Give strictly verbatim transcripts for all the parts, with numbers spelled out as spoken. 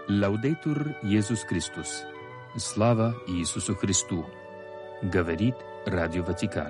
Лаудейтур Иисус Христос. Слава Иисусу Христу. Говорит Радио Ватикан.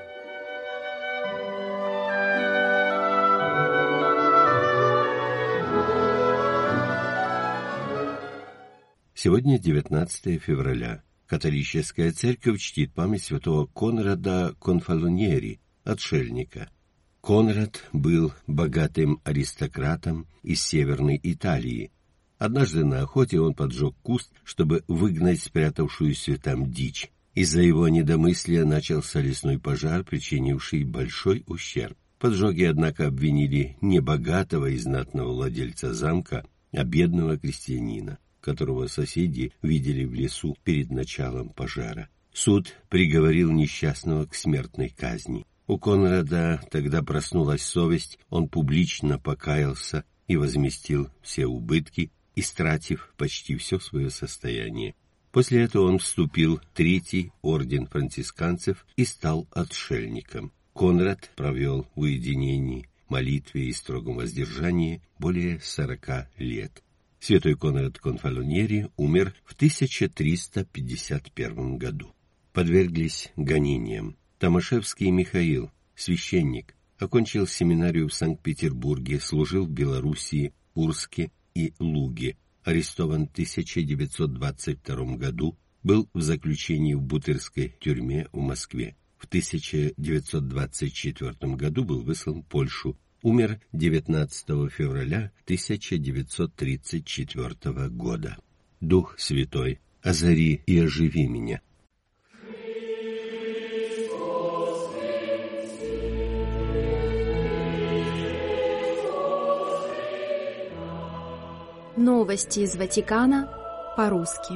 Сегодня девятнадцатое февраля. Католическая церковь чтит память святого Конрада Конфалоньери, отшельника. Конрад был богатым аристократом из Северной Италии. Однажды на охоте он поджег куст, чтобы выгнать спрятавшуюся там дичь. Из-за его недомыслия начался лесной пожар, причинивший большой ущерб. Поджоги, однако, обвинили не богатого и знатного владельца замка, а бедного крестьянина, которого соседи видели в лесу перед началом пожара. Суд приговорил несчастного к смертной казни. У Конрада тогда проснулась совесть, он публично покаялся и возместил все убытки, истратив почти все свое состояние. После этого он вступил в Третий орден францисканцев и стал отшельником. Конрад провел в уединении, молитве и строгом воздержании более сорока лет. Святой Конрад Конфалоньери умер в тысяча триста пятьдесят первом году. Подверглись гонениям. Томашевский Михаил, священник, окончил семинарию в Санкт-Петербурге, служил в Белоруссии, Курске и Луге. Арестован в тысяча девятьсот двадцать втором году, был в заключении в Бутырской тюрьме в Москве. В тысяча девятьсот двадцать четвертом году был выслан в Польшу. Умер девятнадцатого февраля тысяча девятьсот тридцать четвертого года. Дух Святой, озари и оживи меня. Новости из Ватикана по-русски.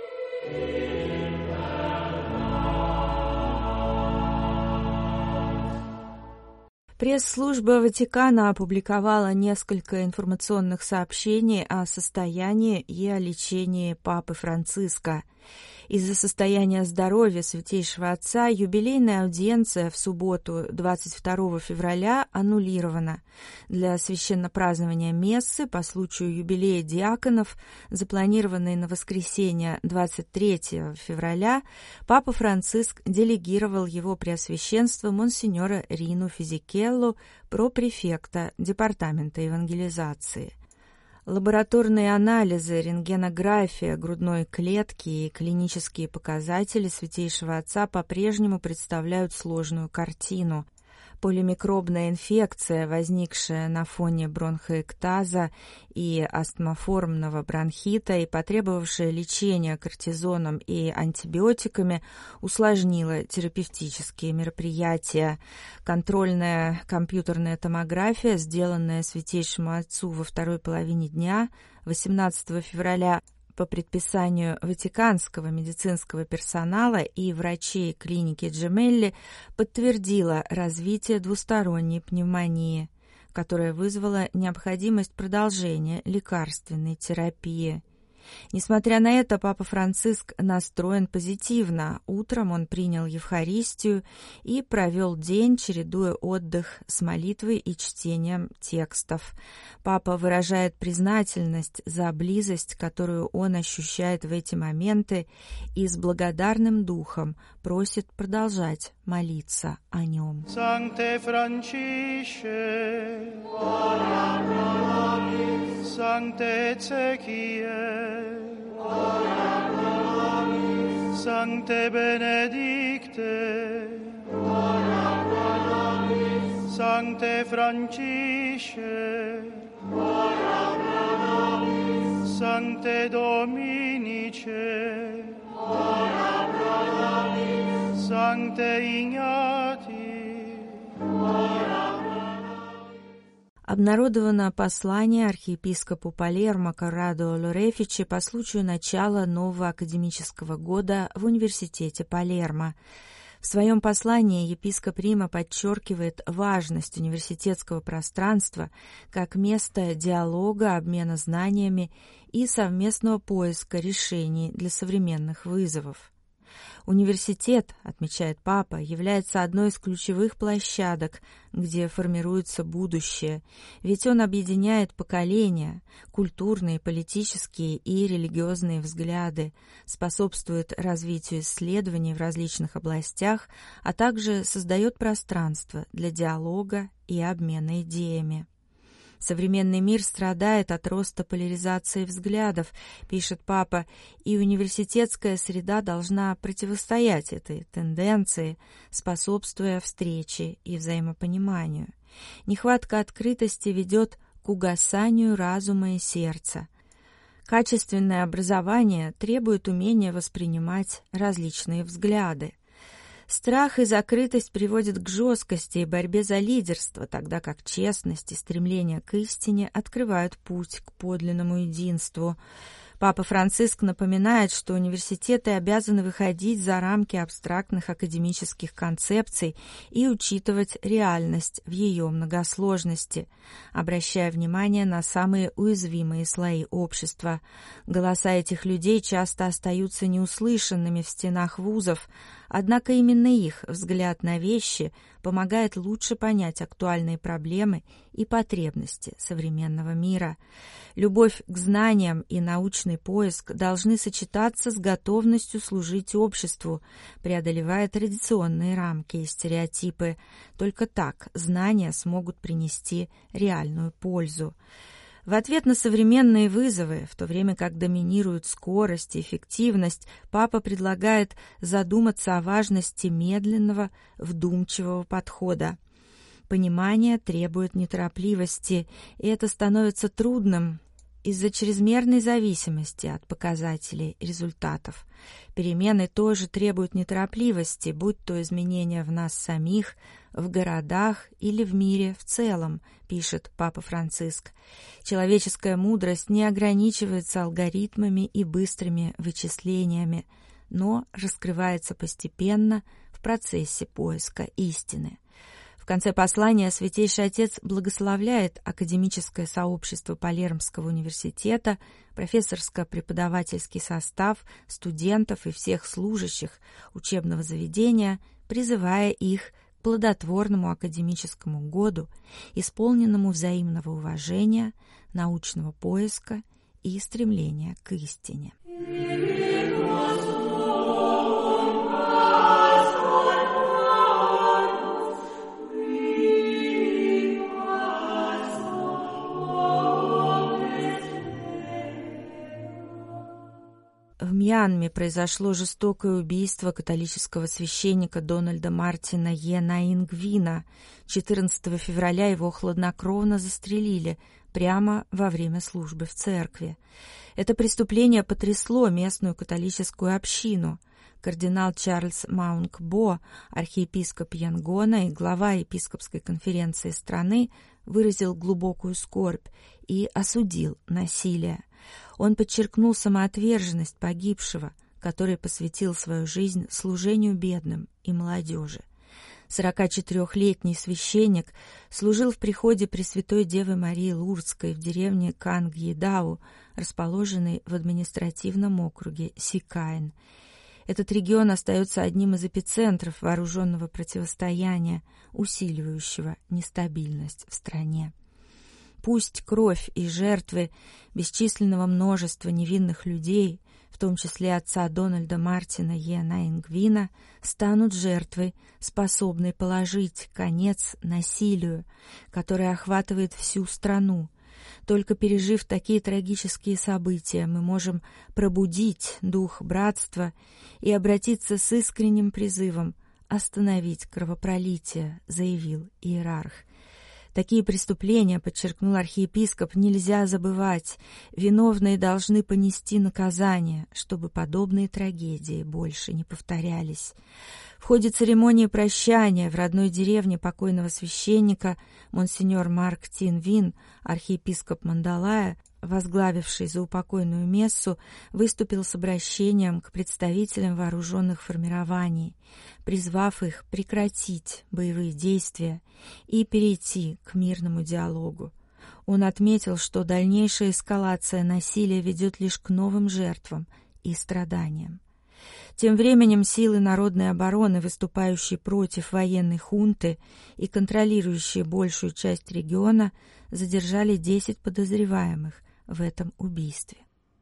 Пресс-служба Ватикана опубликовала несколько информационных сообщений о состоянии и о лечении Папы Франциска. Из-за состояния здоровья Святейшего Отца юбилейная аудиенция в субботу двадцать второго февраля аннулирована. Для священнопразднования мессы по случаю юбилея диаконов, запланированной на воскресенье двадцать третьего февраля, Папа Франциск делегировал его преосвященство монсеньора Рину Физикеллу, пропрефекта Департамента евангелизации. Лабораторные анализы, рентгенография грудной клетки и клинические показатели Святейшего Отца по-прежнему представляют сложную картину. Полимикробная инфекция, возникшая на фоне бронхоэктаза и астмоформного бронхита и потребовавшая лечения кортизоном и антибиотиками, усложнила терапевтические мероприятия. Контрольная компьютерная томография, сделанная Святейшему Отцу во второй половине дня, восемнадцатого февраля, по предписанию ватиканского медицинского персонала и врачей клиники Джемелли, подтвердила развитие двусторонней пневмонии, которая вызвала необходимость продолжения лекарственной терапии. Несмотря на это, Папа Франциск настроен позитивно. Утром он принял Евхаристию и провел день, чередуя отдых с молитвой и чтением текстов. Папа выражает признательность за близость, которую он ощущает в эти моменты, и с благодарным духом просит продолжать молиться о нем. Sancte Francisce, ora pro nobis. Sancte Ezechiel, ora pro nobis. Sancte Benedicte, ora pro nobis. Sancte Francisce, ora pro nobis. Sancte Dominice, ora pro nobis. Sancte Ignati, ora. Обнародовано послание архиепископу Палермо Коррадо Лорефичи по случаю начала нового академического года в университете Палермо. В своем послании епископ Рима подчеркивает важность университетского пространства как место диалога, обмена знаниями и совместного поиска решений для современных вызовов. Университет, отмечает папа, является одной из ключевых площадок, где формируется будущее, ведь он объединяет поколения, культурные, политические и религиозные взгляды, способствует развитию исследований в различных областях, а также создает пространство для диалога и обмена идеями. Современный мир страдает от роста поляризации взглядов, пишет папа, и университетская среда должна противостоять этой тенденции, способствуя встрече и взаимопониманию. Нехватка открытости ведет к угасанию разума и сердца. Качественное образование требует умения воспринимать различные взгляды. Страх и закрытость приводят к жесткости и борьбе за лидерство, тогда как честность и стремление к истине открывают путь к подлинному единству. Папа Франциск напоминает, что университеты обязаны выходить за рамки абстрактных академических концепций и учитывать реальность в ее многосложности, обращая внимание на самые уязвимые слои общества. Голоса этих людей часто остаются неуслышанными в стенах вузов, однако именно их взгляд на вещи помогает лучше понять актуальные проблемы и потребности современного мира. Любовь к знаниям и научный поиск должны сочетаться с готовностью служить обществу, преодолевая традиционные рамки и стереотипы. Только так знания смогут принести реальную пользу. В ответ на современные вызовы, в то время как доминируют скорость и эффективность, папа предлагает задуматься о важности медленного, вдумчивого подхода. Понимание требует неторопливости, и это становится трудным из-за чрезмерной зависимости от показателей результатов. Перемены тоже требуют неторопливости, будь то изменения в нас самих, в городах или в мире в целом, пишет папа Франциск. Человеческая мудрость не ограничивается алгоритмами и быстрыми вычислениями, но раскрывается постепенно в процессе поиска истины. В конце послания Святейший Отец благословляет академическое сообщество Палермского университета, профессорско-преподавательский состав, студентов и всех служащих учебного заведения, призывая их к плодотворному академическому году, исполненному взаимного уважения, научного поиска и стремления к истине. В Мьянме произошло жестокое убийство католического священника Дональда Мартина Е. Наингвина. четырнадцатого февраля его хладнокровно застрелили прямо во время службы в церкви. Это преступление потрясло местную католическую общину. Кардинал Чарльз Маунг-Бо, архиепископ Янгона и глава епископской конференции страны, выразил глубокую скорбь и осудил насилие. Он подчеркнул самоотверженность погибшего, который посвятил свою жизнь служению бедным и молодежи. сорокачетырёхлетний священник служил в приходе Пресвятой Девы Марии Лурдской в деревне Канг-Едау, расположенной в административном округе Сикайн. Этот регион остается одним из эпицентров вооруженного противостояния, усиливающего нестабильность в стране. Пусть кровь и жертвы бесчисленного множества невинных людей, в том числе отца Дональда Мартина Е. Наингвина, станут жертвой, способной положить конец насилию, которое охватывает всю страну. Только пережив такие трагические события, мы можем пробудить дух братства и обратиться с искренним призывом остановить кровопролитие, заявил иерарх. Такие преступления, подчеркнул архиепископ, нельзя забывать. Виновные должны понести наказание, чтобы подобные трагедии больше не повторялись. В ходе церемонии прощания в родной деревне покойного священника монсеньор Марк Тин Вин, архиепископ Мандалая, возглавивший заупокойную мессу, выступил с обращением к представителям вооруженных формирований, призвав их прекратить боевые действия и перейти к мирному диалогу. Он отметил, что дальнейшая эскалация насилия ведет лишь к новым жертвам и страданиям. Тем временем силы народной обороны, выступающие против военной хунты и контролирующие большую часть региона, задержали десять подозреваемых в этом убийстве.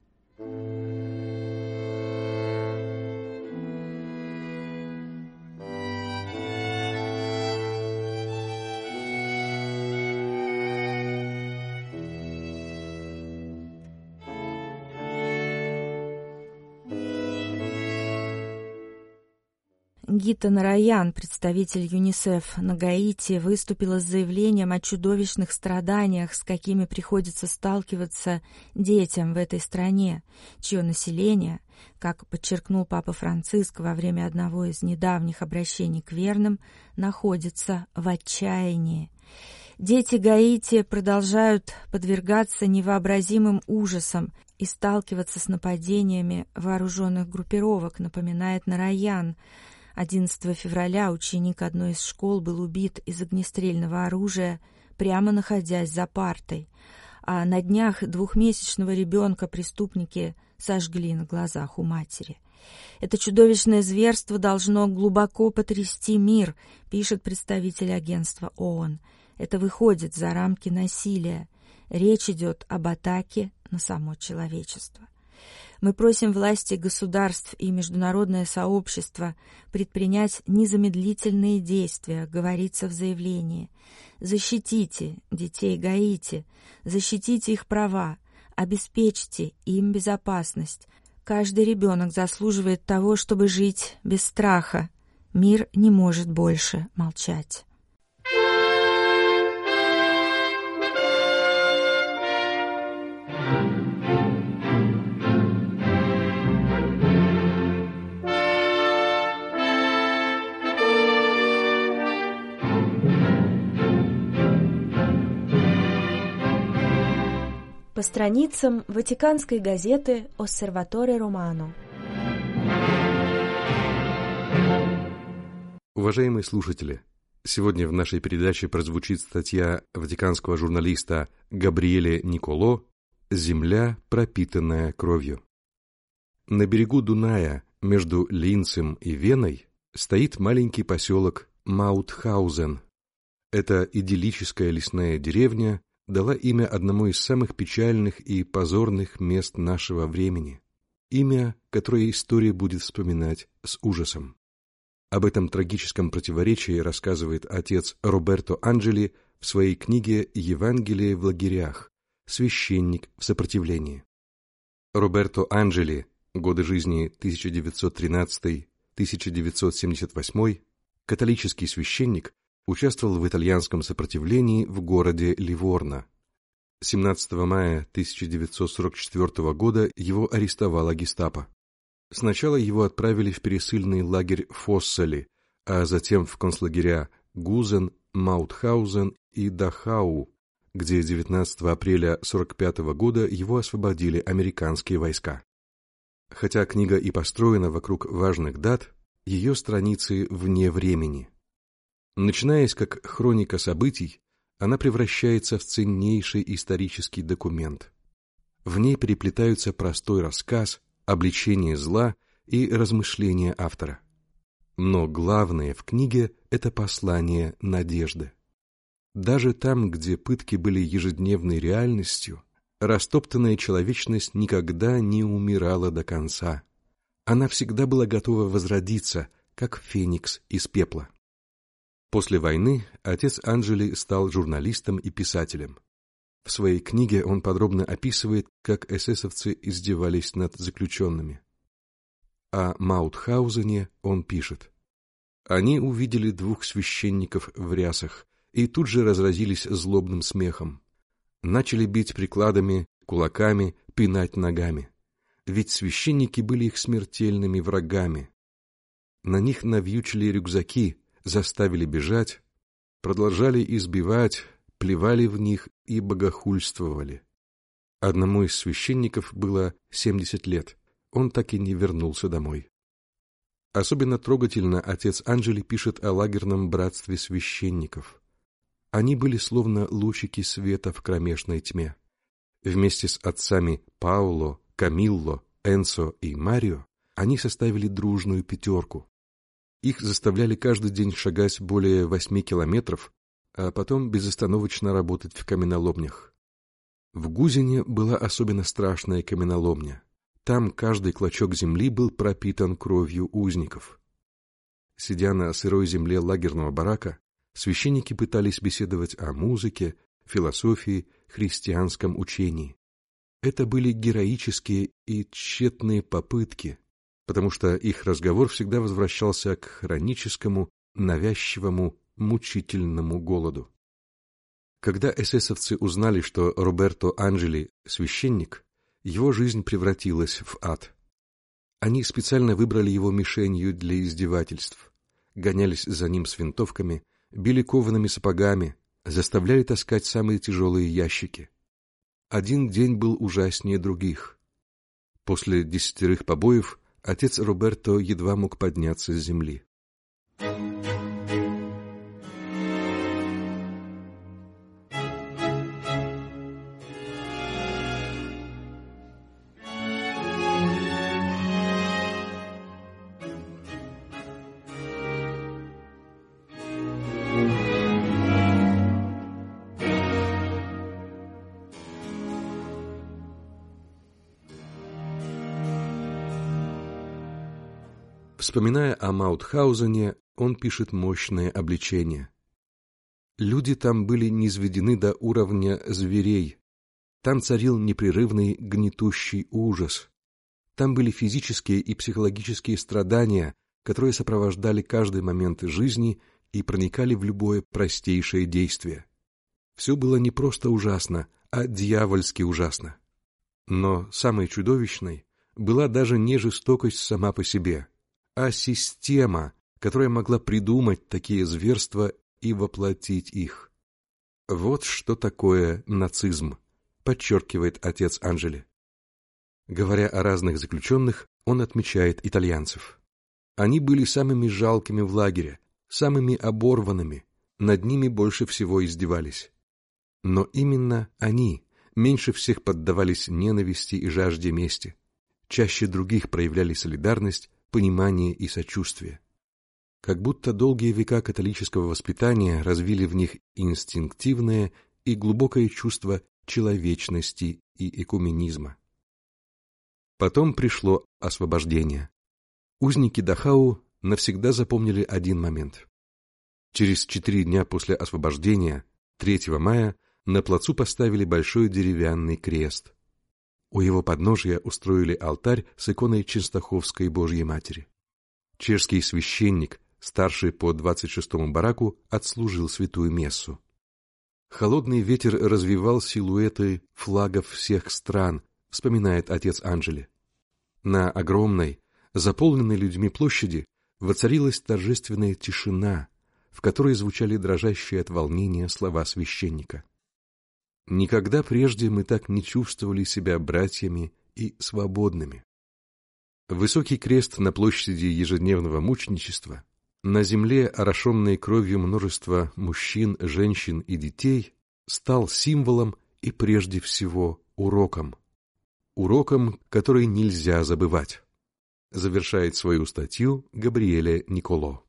Гита Нараян, представитель ЮНИСЕФ на Гаити, выступила с заявлением о чудовищных страданиях, с какими приходится сталкиваться детям в этой стране, чье население, как подчеркнул Папа Франциск во время одного из недавних обращений к верным, находится в отчаянии. Дети Гаити продолжают подвергаться невообразимым ужасам и сталкиваться с нападениями вооруженных группировок, напоминает Нараян. одиннадцатого февраля ученик одной из школ был убит из огнестрельного оружия, прямо находясь за партой, а на днях двухмесячного ребенка преступники сожгли на глазах у матери. Это чудовищное зверство должно глубоко потрясти мир, пишет представитель агентства ООН. Это выходит за рамки насилия. Речь идет об атаке на само человечество. Мы просим власти государств и международное сообщество предпринять незамедлительные действия, говорится в заявлении. Защитите детей Гаити, защитите их права, обеспечьте им безопасность. Каждый ребенок заслуживает того, чтобы жить без страха. Мир не может больше молчать. По страницам ватиканской газеты «Осерваторе Романо». Уважаемые слушатели, сегодня в нашей передаче прозвучит статья ватиканского журналиста Габриэле Николо «Земля, пропитанная кровью». На берегу Дуная, между Линцем и Веной, стоит маленький поселок Маутхаузен. Эта идиллическая лесная деревня дала имя одному из самых печальных и позорных мест нашего времени, имя, которое история будет вспоминать с ужасом. Об этом трагическом противоречии рассказывает отец Роберто Анджели в своей книге «Евангелие в лагерях. Священник в сопротивлении». Роберто Анджели, годы жизни тысяча девятьсот тринадцатый — тысяча девятьсот семьдесят восьмой, католический священник, участвовал в итальянском сопротивлении в городе Ливорно. семнадцатого мая тысяча девятьсот сорок четвёртого года его арестовала гестапо. Сначала его отправили в пересыльный лагерь Фоссали, а затем в концлагеря Гузен, Маутхаузен и Дахау, где девятнадцатого апреля сорок пятого года его освободили американские войска. Хотя книга и построена вокруг важных дат, ее страницы вне времени. Начинаясь как хроника событий, она превращается в ценнейший исторический документ. В ней переплетаются простой рассказ, обличение зла и размышления автора. Но главное в книге – это послание надежды. Даже там, где пытки были ежедневной реальностью, растоптанная человечность никогда не умирала до конца. Она всегда была готова возродиться, как феникс из пепла. После войны отец Анджели стал журналистом и писателем. В своей книге он подробно описывает, как эсэсовцы издевались над заключенными. О Маутхаузене он пишет: «Они увидели двух священников в рясах и тут же разразились злобным смехом. Начали бить прикладами, кулаками, пинать ногами. Ведь священники были их смертельными врагами. На них навьючили рюкзаки, заставили бежать, продолжали избивать, плевали в них и богохульствовали. Одному из священников было семьдесят лет, он так и не вернулся домой». Особенно трогательно отец Анджели пишет о лагерном братстве священников. Они были словно лучики света в кромешной тьме. Вместе с отцами Пауло, Камилло, Энцо и Марио они составили дружную пятерку. Их заставляли каждый день шагать более восьми километров, а потом безостановочно работать в каменоломнях. В Гузине была особенно страшная каменоломня. Там каждый клочок земли был пропитан кровью узников. Сидя на сырой земле лагерного барака, священники пытались беседовать о музыке, философии, христианском учении. Это были героические и тщетные попытки, потому что их разговор всегда возвращался к хроническому, навязчивому, мучительному голоду. Когда эсэсовцы узнали, что Роберто Анджели – священник, его жизнь превратилась в ад. Они специально выбрали его мишенью для издевательств, гонялись за ним с винтовками, били коваными сапогами, заставляли таскать самые тяжелые ящики. Один день был ужаснее других. После десятерых побоев отец Роберто едва мог подняться с земли. Вспоминая о Маутхаузене, он пишет мощное обличение. Люди там были низведены до уровня зверей. Там царил непрерывный гнетущий ужас. Там были физические и психологические страдания, которые сопровождали каждый момент жизни и проникали в любое простейшее действие. Все было не просто ужасно, а дьявольски ужасно. Но самой чудовищной была даже не жестокость сама по себе, а система, которая могла придумать такие зверства и воплотить их. Вот что такое нацизм, подчеркивает отец Анджели. Говоря о разных заключенных, он отмечает итальянцев. Они были самыми жалкими в лагере, самыми оборванными, над ними больше всего издевались. Но именно они меньше всех поддавались ненависти и жажде мести, чаще других проявляли солидарность, понимание и сочувствие. Как будто долгие века католического воспитания развили в них инстинктивное и глубокое чувство человечности и экуменизма. Потом пришло освобождение. Узники Дахау навсегда запомнили один момент. Через четыре дня после освобождения, третьего мая, на плацу поставили большой деревянный крест. У его подножия устроили алтарь с иконой Ченстаховской Божьей Матери. Чешский священник, старший по двадцать шестому бараку, отслужил святую мессу. Холодный ветер развевал силуэты флагов всех стран, вспоминает отец Анджели. На огромной, заполненной людьми площади воцарилась торжественная тишина, в которой звучали дрожащие от волнения слова священника. Никогда прежде мы так не чувствовали себя братьями и свободными. Высокий крест на площади ежедневного мученичества, на земле, орошенной кровью множества мужчин, женщин и детей, стал символом и прежде всего уроком. Уроком, который нельзя забывать. Завершает свою статью Габриэле Николо.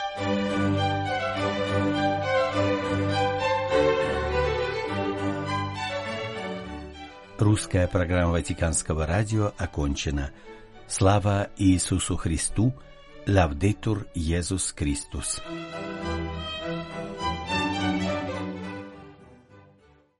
Русская программа Ватиканского радио окончена. Слава Иисусу Христу! Лавдетур Иисус Христос!